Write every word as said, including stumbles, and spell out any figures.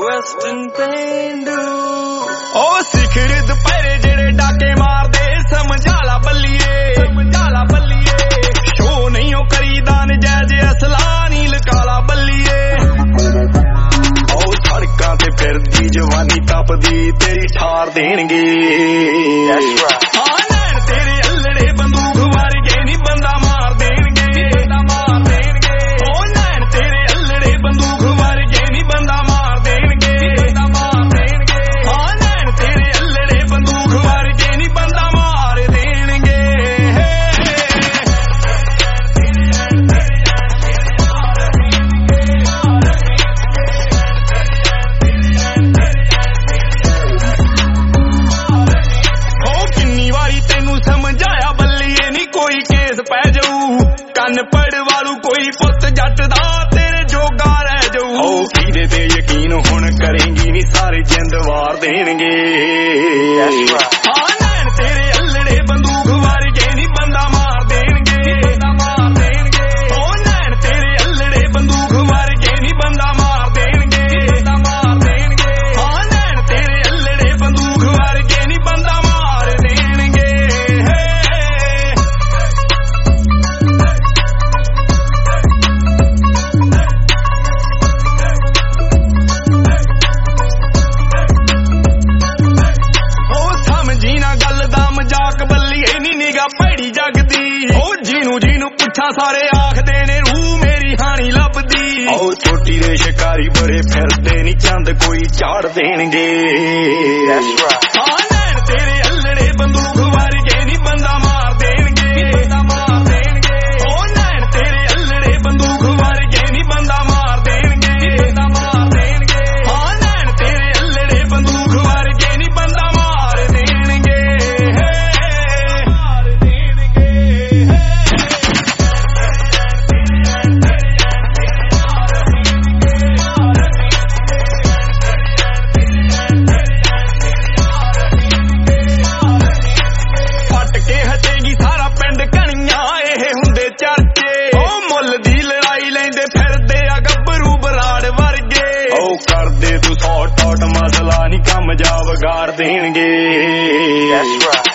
Western Pendu ਉਹ ਸਿਖਰ ਦੁਪਹਿਰੇ ਜਿਹੜੇ ਡਾਕੇ ਮਾਰਦੇ ਸਮਝਾ ਲਾ ਬੱਲੀਏ ਸਮਝਾ ਲਾ ਬੱਲੀਏ ਸ਼ੋ ਨਹੀਂ ਉਹ ਕਰੀਦਾ ਨਜਾਇਜ਼ ਅਸਲਾ ਨੀ ਲਕਾਲਾ ਬੱਲੀਏ ਉਹ ਸੜਕਾਂ ਤੇ ਫਿਰਦੀ ਜਵਾਨੀ ਤਪਦੀ ਤੇਰੀ ਠਾਰ ਦੇਣਗੇ ਹਾਂ ਨੈਣ ਤੇਰੇ ਅਲੜੇ ਬੰਦੂਕ ਵਰਗੇ ਨੀ ਬੰਦਾ ਮਾਰ ਦੇਣਗੇ ਬੰਦਾ ਮਾਰ ਦੇਣਗੇ ਉਹ ਨੈਣ ਤੇਰੇ ਅਲੜੇ ਬੰਦੂਕ ਵਰਗੇ ਨੀ ਬੰਦਾ ਮਾਰ ਦੇਣਗੇ ਬੰਦਾ ਮਾਰ ਦੇਣਗੇ ਹਾਂ ਨੈਣ ਤੇਰੇ ਅਲੜੇ ਬੰਦੂਕ ਵਰਗੇ ਨੀ ਬੰਦਾ ਮਾਰ ਦੇਣਗੇ ਉਹ ਕਿੰਨੀ ਵਾਰੀ ਤੈਨੂੰ ਸਮਝਾਇਆ ਬੱਲੀਏ ਨੀ ਕੋਈ ਕੇਸ ਪੈ ਜਾਊ ਕੰਨ ਪੜ ਵਾਲੂ ਕੋਈ ਪੁੱਤ ਜੱਟ ਦਾ ਤੇਰੇ ਜੋਗਾ ਰਹਿ ਜਾਊ ਉਹ ਕਿਹਦੇ ਤੇ ਯਕੀਨ ਹੁਣ ਕਰੇਂਗੀ ਨੀ ਸਾਰੇ ਜਿੰਦ ਵਾਰ ਦੇਣਗੇ ਹਾਂ ਨੈਣ ਤੇਰੇ ਅਲੜੇ ਬੰਦੂਕ ਵਰਗੇ ਨੀ ਬੰਦਾ ਮਾਰ ਦੇਣਗੇ ਬੰਦਾ ਮਾਰ ਦੇਣਗੇ ਉਹ ਨੈਣ ਤੇਰੇ ਅਲੜੇ ਬੰਦੂਕ ਵਰਗੇ ਨੀ ਬੰਦਾ ਮਾਰ ਦੇਣਗੇ ਬੰਦਾ ਮਾਰ ਦੇਣਗੇ ਹਾਂ ਨੈਣ ਤੇਰੇ ਅਲੜੇ ਬੰਦੂਕ ਵਰਗੇ ਨੀ ਬੰਦਾ ਮਾਰ ਦੇਣਗੇ ਉਹ ਸਮਝੀ ਨਾ ਗੱਲ ਦਾ ਮਜ਼ਾਕ ਬੱਲੀਏ ਨੀ ਨਿਗਾ ਭੈੜੀ ਜਗਦੀ ਉਹ ਜਿਹਨੂੰ ਜਿਹਨੂੰ ਪੁੱਛਾਂ ਸਾਰੇ ਆਖਦੇ ਨੇ ਰੂਹ ਮੇਰੀ ਹਾਣੀ ਲੱਭਦੀ ਉਹ ਛੋਟੀ ਦੇ ਸ਼ਿਕਾਰੀ ਬੜੇ ਫਿਰਦੇ ਨੀ ਚੰਦ ਕੋਈ ਝਾੜ ਦੇਣਗੇ ਹਾਂ ਨੈਣ ਤੇਰੇ ਅਲੜੇ ਬੰਦੂਕ ਵਰਗੇ ਨੀ ਬੰਦਾ ਮਾਰ ਦੇਣਗੇ ਬੰਦਾ ਮਾਰ ਦੇਣਗੇ ਉਹ ਨੈਣ ਤੇਰੇ ਅਲੜੇ ਬੰਦੂਕ ਵਰਗੇ ਨੀ ਬੰਦਾ ਮਾਰ ਦੇਣਗੇ ਬੰਦਾ ਮਾਰ ਦੇਣਗੇ ਹਾਂ ਨੈਣ ਤੇਰੇ ਅਲੜੇ ਬੰਦੂਕ ਵਰਗੇ ਨੀ ਬੰਦਾ ਮਾਰ ਦੇਣਗੇ ਮਾਰ ਦੇਣਗੇ ਪੱਟ ਕੇ ਹਟੇਗੀ ਸਾਰਾ ਪਿੰਡ ਕਣੀਆਂ ਇਹ ਹੁੰਦੇ ਚਰਚੇ ਉਹ ਮੁੱਲ ਦੀ ਲੜਾਈ ਲੈਂਦੇ ਫਿਰਦੇ ਆ ਗੱਭਰੂ ਬਰਾੜ ਵਰਗੇ ਉਹ ਕਰਦੇ ਤੂੰ ਸੌ ਟੌਟ ਮਸਲਾ ਨੀ ਕੰਮ ਜਾ ਵਿਗਾੜ ਦੇਣਗੇ